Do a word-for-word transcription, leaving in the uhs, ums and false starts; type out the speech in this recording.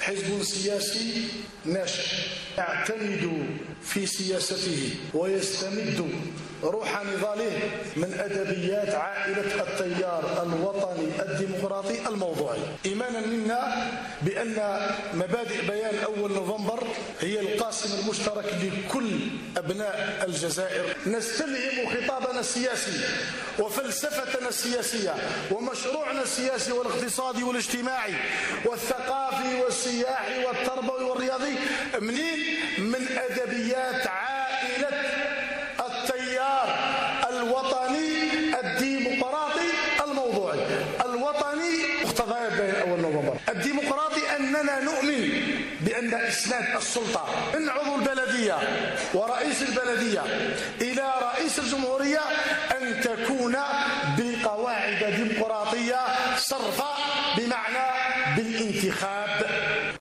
حزب سياسي ناشئ يعتمد في سياسته ويستمد روح نضاله من أدبيات عائلة التيار الوطني الديمقراطي الموضوعي، إيمانا منا بأن مبادئ بيان أول نوفمبر هي القاسم المشترك لكل أبناء الجزائر. نستلهم خطابنا السياسي وفلسفتنا السياسية ومشروعنا السياسي والاقتصادي والاجتماعي والثقافي والسياحي والتربوي والرياضي منين؟ من أدبيات عائلة التيار الوطني الديمقراطي الموضوعي. الوطني مقتضيات بيان أول نوفمبر، الديمقراطي أننا نؤمن بأن إسناد السلطة من عضو البلدية ورئيس البلدية إلى رئيس الجمهورية أن تكون بقواعد ديمقراطية صرفة، بمعنى بالانتخاب